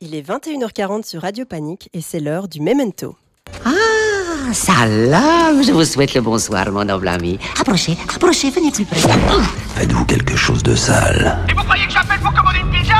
Il est 21h40 sur Radio Panique et c'est l'heure du Memento. Ah, salam, je vous souhaite le bonsoir, mon noble ami. Approchez, venez plus près. Faites-vous quelque chose de sale. Et vous croyez que j'appelle pour commander une pizza?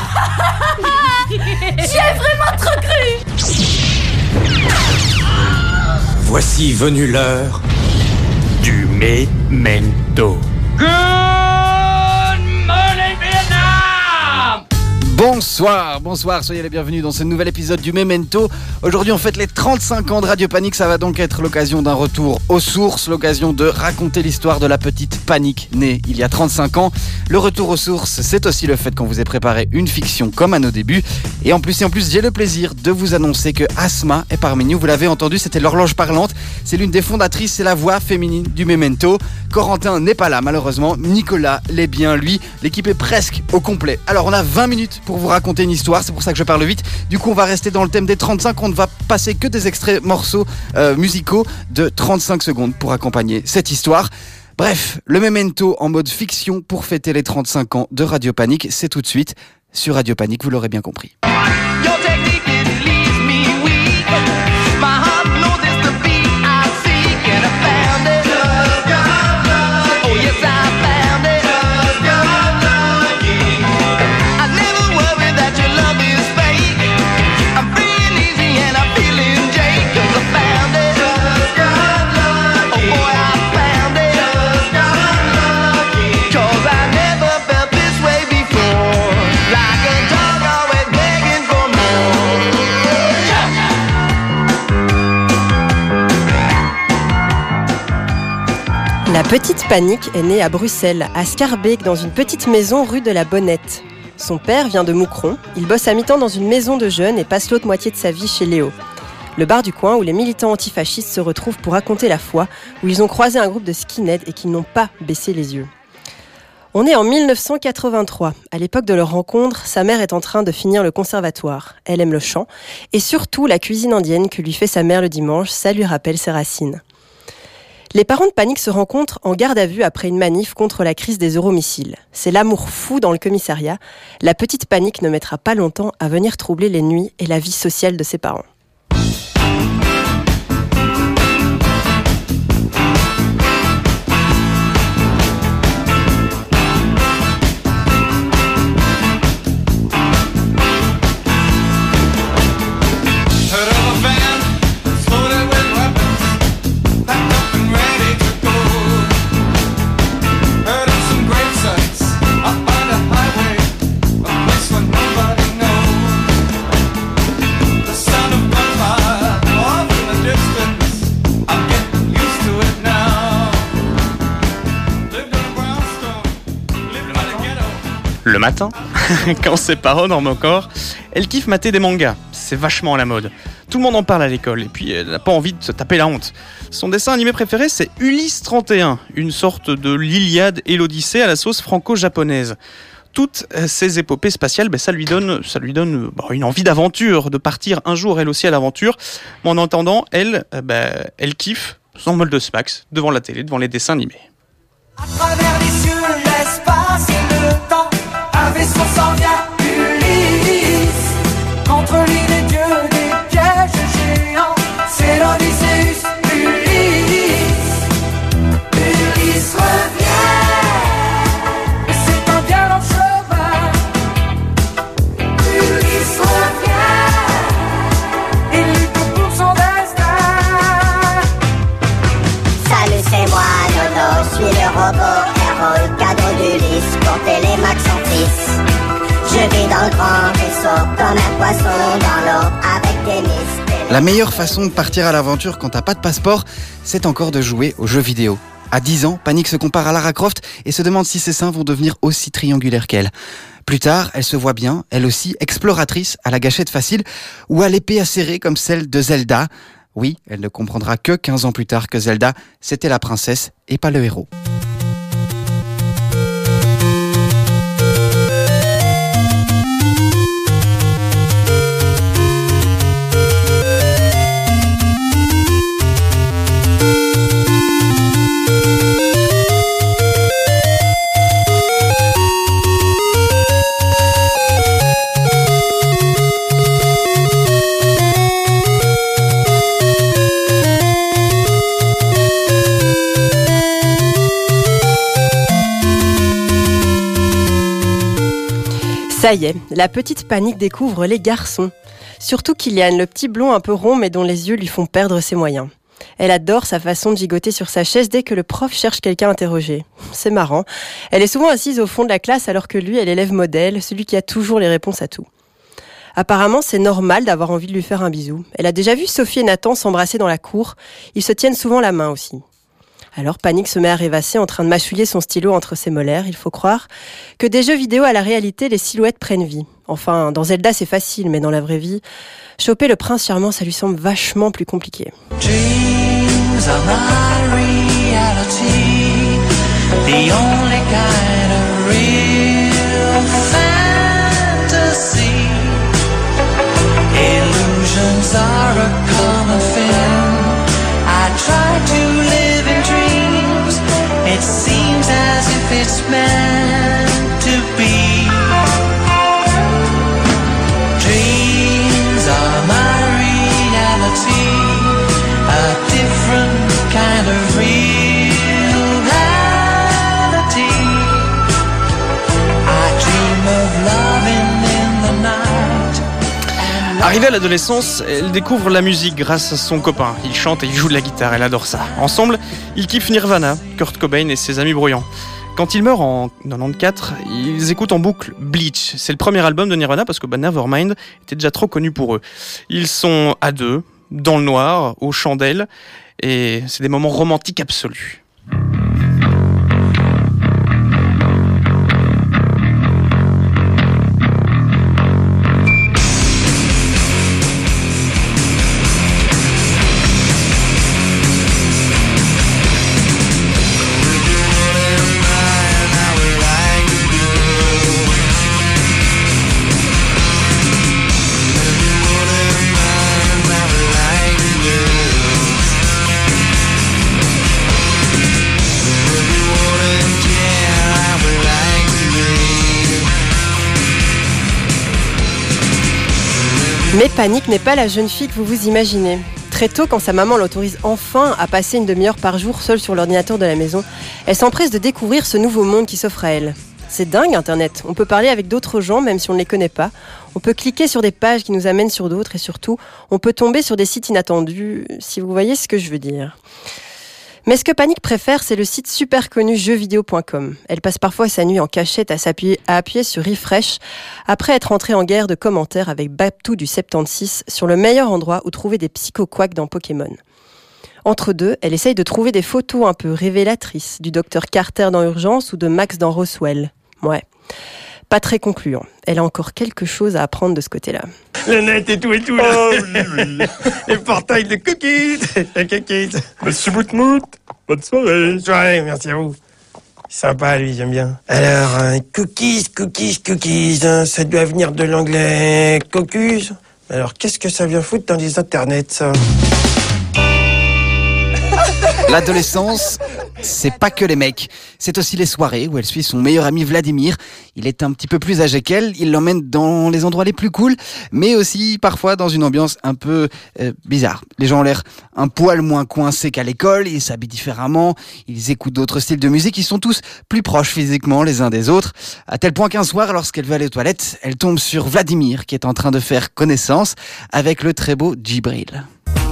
J'y ai vraiment trop cru. Voici venue l'heure du Memento. Good morning, Vietnam! Bonsoir, soyez les bienvenus dans ce nouvel épisode du Memento. Aujourd'hui on fête les 35 ans de Radio Panique, ça va donc être l'occasion d'un retour aux sources, l'occasion de raconter l'histoire de la petite Panique née il y a 35 ans. Le retour aux sources, c'est aussi le fait qu'on vous ait préparé une fiction comme à nos débuts. Et en plus, j'ai le plaisir de vous annoncer que Asma est parmi nous. Vous l'avez entendu, c'était l'horloge parlante. C'est l'une des fondatrices, c'est la voix féminine du Memento. Corentin n'est pas là malheureusement, Nicolas l'est bien lui. L'équipe est presque au complet. Alors on a 20 minutes pour vous raconter une histoire, c'est pour ça que je parle vite. Du coup on va rester dans le thème des 35, on ne va passer que des extraits morceaux musicaux de 35 secondes pour accompagner cette histoire. Bref, le Memento en mode fiction pour fêter les 35 ans de Radio Panique, c'est tout de suite sur Radio Panique, vous l'aurez bien compris. La petite Panique est née à Bruxelles, à Schaerbeek, dans une petite maison rue de la Bonnette. Son père vient de Moucron, il bosse à mi-temps dans une maison de jeunes et passe l'autre moitié de sa vie chez Léo. Le bar du coin où les militants antifascistes se retrouvent pour raconter la foi, où ils ont croisé un groupe de skinheads et qui n'ont pas baissé les yeux. On est en 1983. À l'époque de leur rencontre, sa mère est en train de finir le conservatoire. Elle aime le chant et surtout la cuisine indienne que lui fait sa mère le dimanche, ça lui rappelle ses racines. Les parents de Panique se rencontrent en garde à vue après une manif contre la crise des euromissiles. C'est l'amour fou dans le commissariat. La petite Panique ne mettra pas longtemps à venir troubler les nuits et la vie sociale de ses parents. Le matin, quand ses parents dorment encore, elle kiffe mater des mangas. C'est vachement à la mode. Tout le monde en parle à l'école et puis elle n'a pas envie de se taper la honte. Son dessin animé préféré, c'est Ulysse 31, une sorte de l'Iliade et l'Odyssée à la sauce franco-japonaise. Toutes ces épopées spatiales, ça lui donne une envie d'aventure, de partir un jour elle aussi à l'aventure. Mais en attendant, elle kiffe son molde de Spax devant la télé, devant les dessins animés. À travers les cieux, l'espace et le temps, un vaisseau s'en vient, Ulysse. Contre lui les dieux des pièges géants, c'est l'Odysseus, Ulysse. Ulysse revient, et c'est un violent chemin. Ulysse revient, il lutte pour son destin. Salut, c'est moi, Nono, je suis le robot héros, le cadeau d'Ulysse pour Télémax en fils. Je vis dans le grand vaisseau comme un poisson dans l'eau avec des mystères. La meilleure façon de partir à l'aventure quand t'as pas de passeport, c'est encore de jouer aux jeux vidéo. À 10 ans, Panique se compare à Lara Croft et se demande si ses seins vont devenir aussi triangulaires qu'elle. Plus tard, elle se voit bien, elle aussi, exploratrice à la gâchette facile ou à l'épée acérée comme celle de Zelda. Oui, elle ne comprendra que 15 ans plus tard que Zelda, c'était la princesse et pas le héros. Ça y est, la petite Panique découvre les garçons. Surtout Kylian, le petit blond un peu rond mais dont les yeux lui font perdre ses moyens. Elle adore sa façon de gigoter sur sa chaise dès que le prof cherche quelqu'un à interroger. C'est marrant. Elle est souvent assise au fond de la classe alors que lui est l'élève modèle, celui qui a toujours les réponses à tout. Apparemment, c'est normal d'avoir envie de lui faire un bisou. Elle a déjà vu Sophie et Nathan s'embrasser dans la cour. Ils se tiennent souvent la main aussi. Alors Panique se met à rêvasser en train de mâchouiller son stylo entre ses molaires. Il faut croire que des jeux vidéo à la réalité, les silhouettes prennent vie. Enfin, dans Zelda c'est facile, mais dans la vraie vie, choper le prince charmant, ça lui semble vachement plus compliqué. Dreams are my reality, the only kind of real fantasy. Illusions are a common thing. I try to live in dreams. It seems as if it's meant to be. Dreams are my reality, a different kind of reality. I dream of loving in the night. Arrivée à l'adolescence, elle découvre la musique grâce à son copain. Il chante et il joue de la guitare, elle adore ça. Ensemble, ils kiffent Nirvana, Kurt Cobain et ses amis bruyants. Quand il meurt en 94, ils écoutent en boucle Bleach. C'est le premier album de Nirvana parce que Nevermind était déjà trop connu pour eux. Ils sont à deux, dans le noir, aux chandelles, et c'est des moments romantiques absolus. Mais Panique n'est pas la jeune fille que vous vous imaginez. Très tôt, quand sa maman l'autorise enfin à passer une demi-heure par jour seule sur l'ordinateur de la maison, elle s'empresse de découvrir ce nouveau monde qui s'offre à elle. C'est dingue Internet, on peut parler avec d'autres gens même si on ne les connaît pas, on peut cliquer sur des pages qui nous amènent sur d'autres et surtout, on peut tomber sur des sites inattendus, si vous voyez ce que je veux dire. Mais ce que Panique préfère, c'est le site super connu jeuxvideo.com. Elle passe parfois sa nuit en cachette à appuyer sur refresh après être entrée en guerre de commentaires avec Babtou du 76 sur le meilleur endroit où trouver des psycho-quacks dans Pokémon. Entre deux, elle essaye de trouver des photos un peu révélatrices du docteur Carter dans Urgence ou de Max dans Roswell. Ouais, pas très concluant. Elle a encore quelque chose à apprendre de ce côté-là. Le net et tout là. Oh, oui. Les portails de cookies. Monsieur Boutmout, bonne soirée. Bonne soirée, merci à vous. Sympa lui, j'aime bien. Alors, cookies, ça doit venir de l'anglais caucus. Alors, qu'est-ce que ça vient foutre dans les internets, ça? L'adolescence, c'est pas que les mecs. C'est aussi les soirées où elle suit son meilleur ami Vladimir. Il est un petit peu plus âgé qu'elle, il l'emmène dans les endroits les plus cool, mais aussi parfois dans une ambiance un peu bizarre. Les gens ont l'air un poil moins coincés qu'à l'école, ils s'habillent différemment, ils écoutent d'autres styles de musique, ils sont tous plus proches physiquement les uns des autres, à tel point qu'un soir, lorsqu'elle veut aller aux toilettes, elle tombe sur Vladimir qui est en train de faire connaissance avec le très beau Djibril.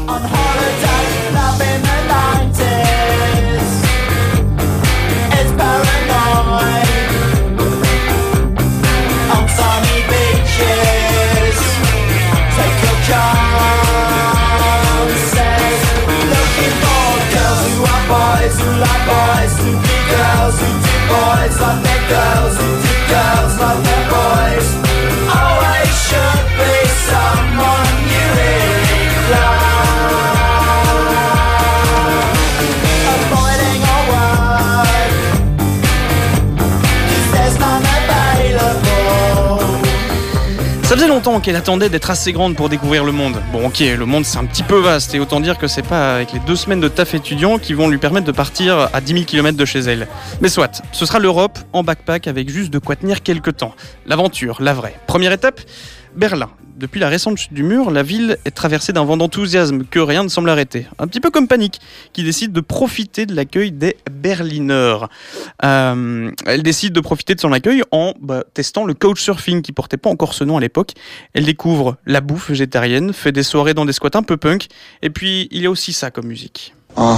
Ça faisait longtemps qu'elle attendait d'être assez grande pour découvrir le monde. Bon ok, le monde c'est un petit peu vaste et autant dire que c'est pas avec les 2 semaines de taf étudiant qui vont lui permettre de partir à 10 000 km de chez elle. Mais soit, ce sera l'Europe en backpack avec juste de quoi tenir quelques temps. L'aventure, la vraie. Première étape, Berlin. Depuis la récente chute du mur, la ville est traversée d'un vent d'enthousiasme que rien ne semble arrêter. Un petit peu comme Panic, qui décide de profiter de l'accueil des Berliners. Elle décide de profiter de son accueil en testant le couchsurfing, qui portait pas encore ce nom à l'époque. Elle découvre la bouffe végétarienne, fait des soirées dans des squats un peu punk, et puis il y a aussi ça comme musique.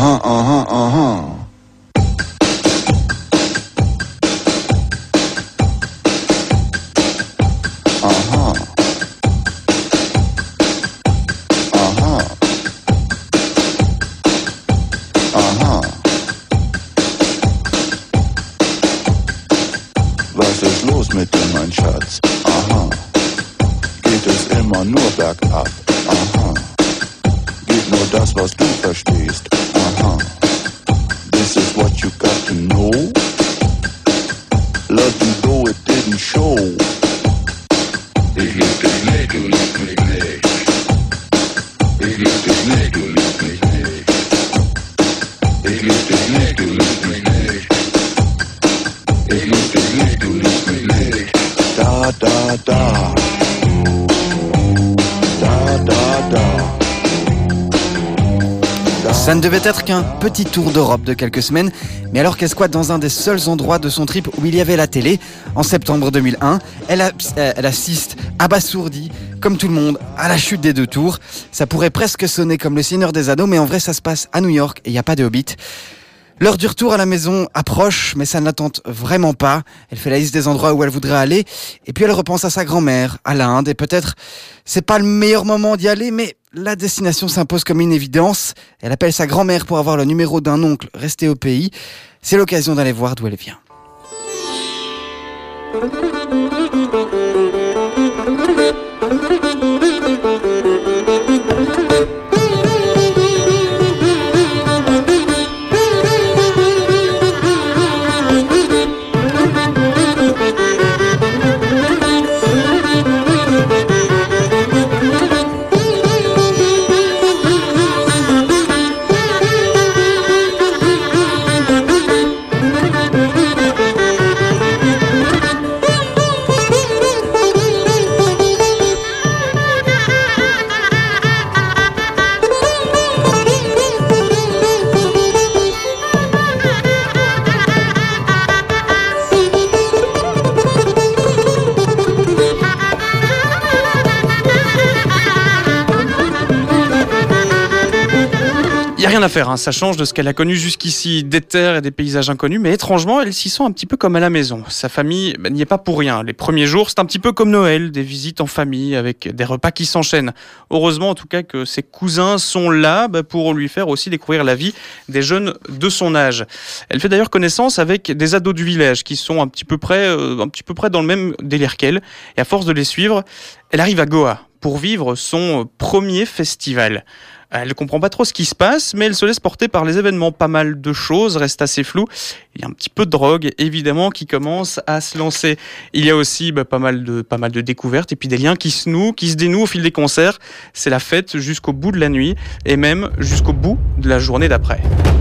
Was ist los mit dir, mein Schatz? Aha. Geht es immer nur bergab? Aha. Geht nur das, was du verstehst? Aha. This is what you got to know. Love you though it didn't show. Ich lieb dich nicht, du liebst mich nicht. Ich lieb dich nicht, du liebst mich nicht. Ich lieb dich nicht, du liebst mich nicht. Ich lieb dich nicht, du liebst mich nicht. Da, da, da. Da, da, da. Ça ne devait être qu'un petit tour d'Europe de quelques semaines, mais alors qu'elle squatte dans un des seuls endroits de son trip où il y avait la télé, en septembre 2001, elle assiste, abasourdie, comme tout le monde, à la chute des 2 tours. Ça pourrait presque sonner comme le Seigneur des Anneaux, mais en vrai ça se passe à New York et il n'y a pas de Hobbit. L'heure du retour à la maison approche, mais ça ne la tente vraiment pas. Elle fait la liste des endroits où elle voudrait aller, et puis elle repense à sa grand-mère, à l'Inde, et peut-être c'est pas le meilleur moment d'y aller, mais la destination s'impose comme une évidence. Elle appelle sa grand-mère pour avoir le numéro d'un oncle resté au pays. C'est l'occasion d'aller voir d'où elle vient. Il n'y a rien à faire, hein. Ça change de ce qu'elle a connu jusqu'ici, des terres et des paysages inconnus, mais étrangement, elle s'y sent un petit peu comme à la maison. Sa famille n'y est pas pour rien. Les premiers jours, c'est un petit peu comme Noël, des visites en famille avec des repas qui s'enchaînent. Heureusement en tout cas que ses cousins sont là pour lui faire aussi découvrir la vie des jeunes de son âge. Elle fait d'ailleurs connaissance avec des ados du village qui sont un petit peu près dans le même délire qu'elle. Et à force de les suivre, elle arrive à Goa pour vivre son premier festival. Elle ne comprend pas trop ce qui se passe, mais elle se laisse porter par les événements. Pas mal de choses restent assez floues. Il y a un petit peu de drogue, évidemment, qui commence à se lancer. Il y a aussi pas mal de découvertes et puis des liens qui se nouent, qui se dénouent au fil des concerts. C'est la fête jusqu'au bout de la nuit et même jusqu'au bout de la journée d'après.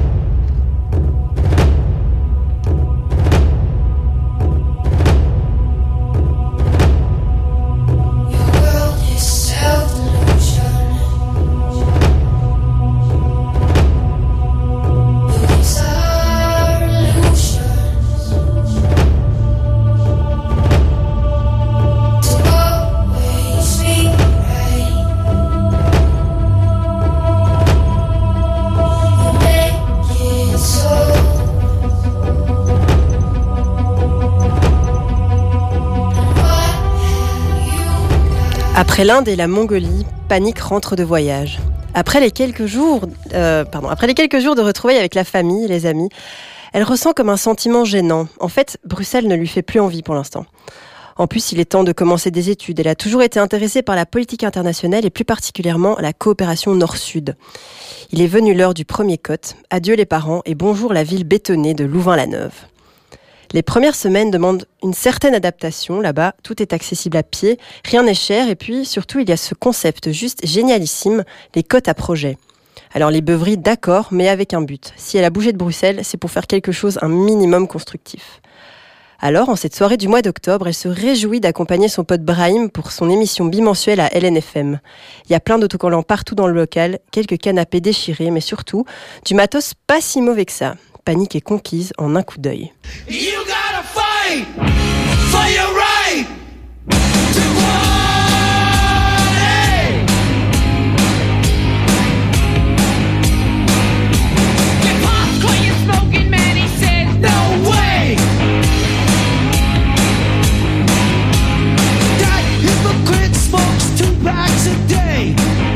Après l'Inde et la Mongolie, Panic rentre de voyage. Après les quelques jours de retrouvailles avec la famille et les amis, elle ressent comme un sentiment gênant. En fait, Bruxelles ne lui fait plus envie pour l'instant. En plus, il est temps de commencer des études. Elle a toujours été intéressée par la politique internationale et plus particulièrement la coopération Nord-Sud. Il est venu l'heure du premier cote. Adieu les parents et bonjour la ville bétonnée de Louvain-la-Neuve. Les premières semaines demandent une certaine adaptation. Là-bas, tout est accessible à pied, rien n'est cher et puis surtout il y a ce concept juste génialissime, les cotes à projet. Alors les beuveries, d'accord, mais avec un but. Si elle a bougé de Bruxelles, c'est pour faire quelque chose un minimum constructif. Alors, en cette soirée du mois d'octobre, elle se réjouit d'accompagner son pote Brahim pour son émission bimensuelle à LNFM. Il y a plein d'autocollants partout dans le local, quelques canapés déchirés, mais surtout, du matos pas si mauvais que ça. Panique est conquise en un coup d'œil. You gotta fight for your right to party. Your pops call you smoking man, he says no way. That hypocrite smokes 2 packs a day.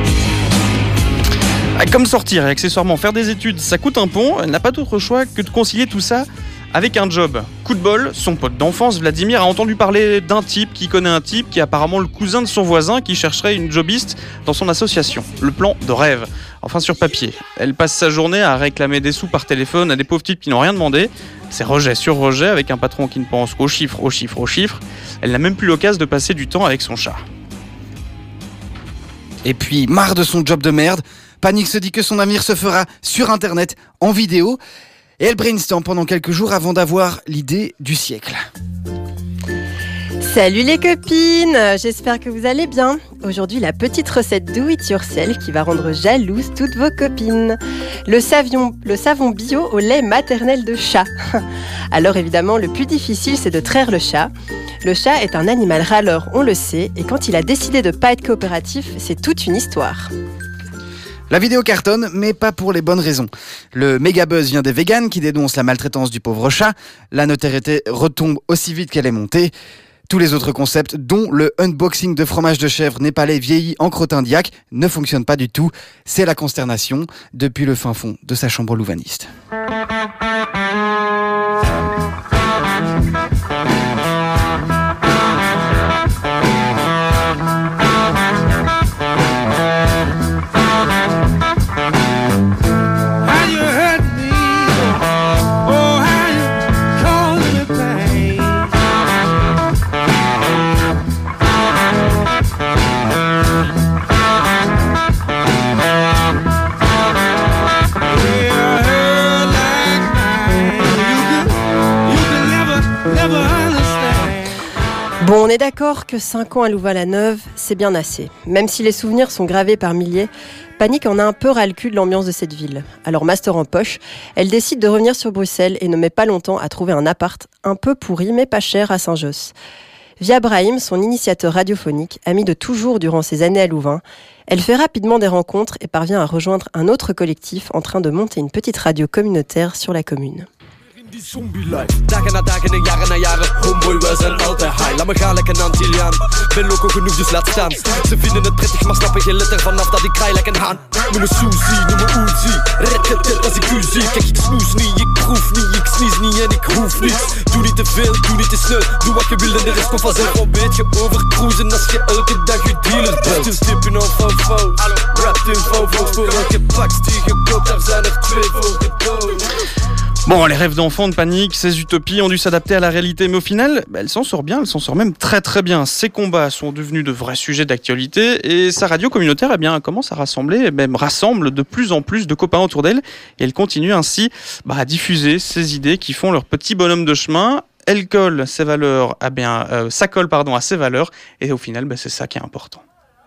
Comme sortir et accessoirement faire des études, ça coûte un pont, elle n'a pas d'autre choix que de concilier tout ça avec un job. Coup de bol, son pote d'enfance, Vladimir, a entendu parler d'un type qui connaît un type qui est apparemment le cousin de son voisin qui chercherait une jobiste dans son association. Le plan de rêve, enfin sur papier. Elle passe sa journée à réclamer des sous par téléphone à des pauvres types qui n'ont rien demandé. C'est rejet sur rejet avec un patron qui ne pense qu'aux chiffres, aux chiffres, aux chiffres. Elle n'a même plus l'occasion de passer du temps avec son chat. Et puis, marre de son job de merde, Panique se dit que son avenir se fera sur Internet, en vidéo, et elle brainstorm pendant quelques jours avant d'avoir l'idée du siècle. Salut les copines, j'espère que vous allez bien. Aujourd'hui, la petite recette do it yourself qui va rendre jalouse toutes vos copines. Le savon bio au lait maternel de chat. Alors évidemment, le plus difficile, c'est de traire le chat. Le chat est un animal râleur, on le sait, et quand il a décidé de pas être coopératif, c'est toute une histoire. La vidéo cartonne, mais pas pour les bonnes raisons. Le méga buzz vient des végans qui dénoncent la maltraitance du pauvre chat. La notoriété retombe aussi vite qu'elle est montée. Tous les autres concepts, dont le unboxing de fromage de chèvre népalais vieilli en crottin d'yak, ne fonctionnent pas du tout. C'est la consternation depuis le fin fond de sa chambre louvaniste. Bon, on est d'accord que 5 ans à Louvain-la-Neuve, c'est bien assez. Même si les souvenirs sont gravés par milliers, Panique en a un peu ras le cul de l'ambiance de cette ville. Alors, master en poche, elle décide de revenir sur Bruxelles et ne met pas longtemps à trouver un appart un peu pourri mais pas cher à Saint-Josse. Via Brahim, son initiateur radiophonique, ami de toujours durant ses années à Louvain, elle fait rapidement des rencontres et parvient à rejoindre un autre collectif en train de monter une petite radio communautaire sur la commune. Die zombie-life. Dagen na dagen en jaren, homeboy, we zijn altijd high. Laat me gaan lekker naar Antilliaan. Ben loco genoeg, dus laat staan. Ze vinden het prettig, maar snappen geen letter vanaf dat ik kraai like een haan. Noem me Suzy, noem me Uzi. Red als ik u zie. Kijk, ik snoes niet, ik proef niet, ik sneeze niet en ik hoef niets. Doe niet te veel, doe niet te snel. Doe wat je wil en de rest komt vanzelf. Al weet je overcruisen als je elke dag je dealer belt. Dus tippen op fofo's. Wrapped in fofo's. Voor elke paks die je koopt, daar zijn er 2 voor gedood. Bon, les rêves d'enfants de Panique, ces utopies ont dû s'adapter à la réalité, mais au final, elle s'en sort bien, elle s'en sort même très très bien. Ses combats sont devenus de vrais sujets d'actualité et sa radio communautaire, commence à rassembler, et même rassemble de plus en plus de copains autour d'elle. Et elle continue ainsi à diffuser ses idées qui font leur petit bonhomme de chemin. Elle colle ses valeurs, ça colle à ses valeurs, et au final, c'est ça qui est important.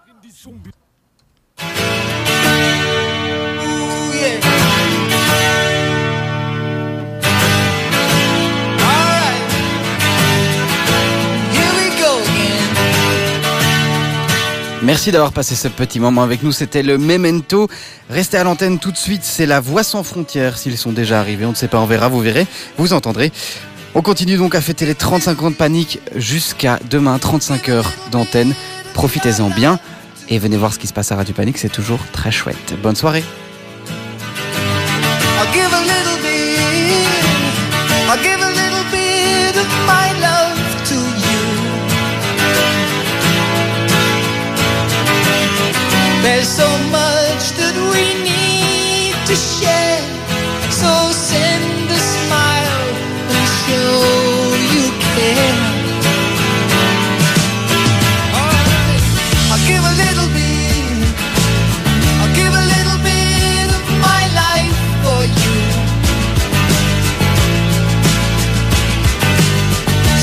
Merci d'avoir passé ce petit moment avec nous, c'était le Memento. Restez à l'antenne tout de suite, c'est la Voix sans frontières. S'ils sont déjà arrivés, on ne sait pas, on verra, vous verrez, vous entendrez. On continue donc à fêter les 35 ans de Panique jusqu'à demain, 35 heures d'antenne. Profitez-en bien et venez voir ce qui se passe à Radio Panique, c'est toujours très chouette. Bonne soirée. I'll give a little bit of my love to you. There's so much that we need to share, so send a smile and show you care. Alright, I'll give a little bit of my life for you.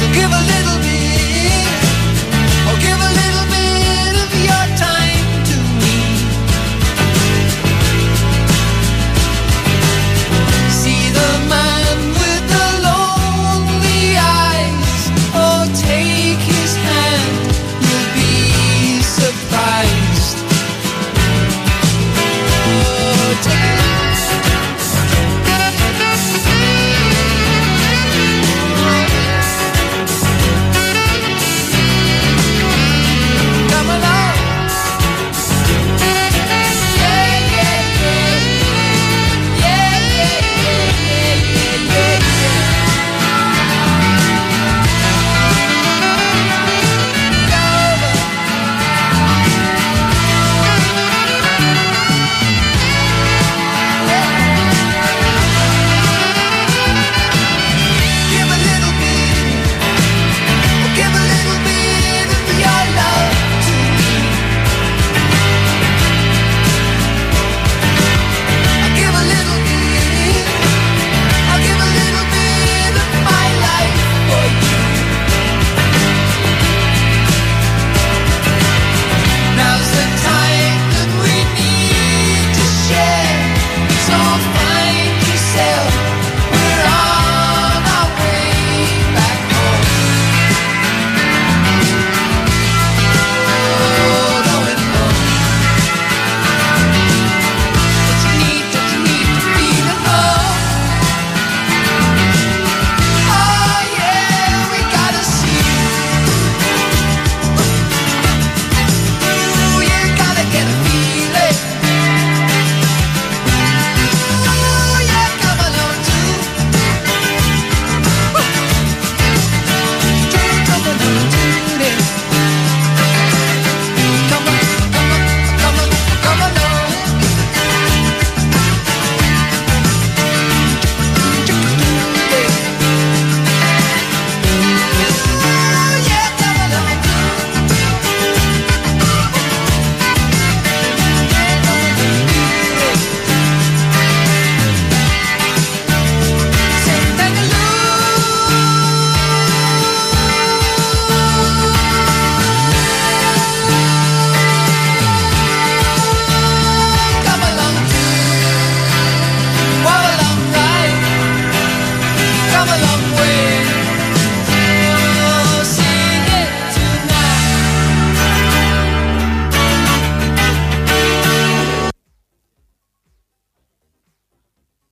come along.